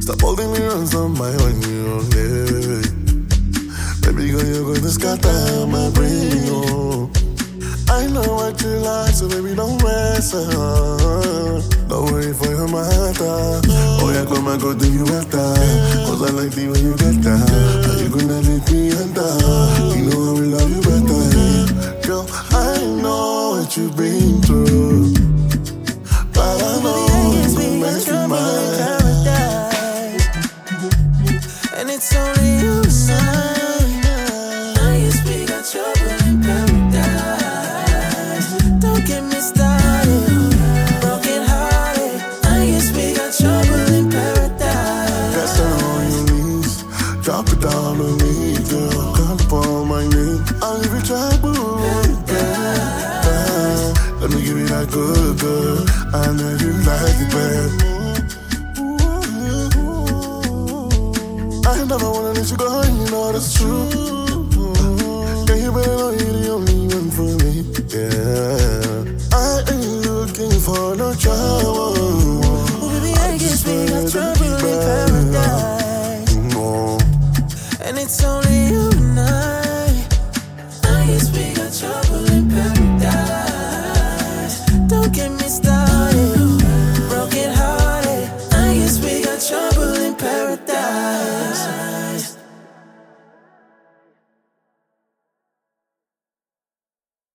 Stop holding me runs on my own, you only. Baby girl, you're going to scatter my brain, oh. I know what you like, so baby, don't rest. Don't worry for your matter. Oh, yeah, come and go do you better. Cause I like the way you get down. Are you gonna leave me under? You know I will love you better. Girl, I know what you've been through. But I know it's gonna make you mine. And it's only you, son. I guess we got trouble in paradise. Don't get me started, broken hearted. I guess we got trouble in paradise. Get down on your knees, drop it down on me, girl. Call upon my name, I'll leave you trouble. Let me give you that good, good. I know you like it, babe. I never wanna let you go, you know that's true. Can you better know you're the only one for me? Yeah.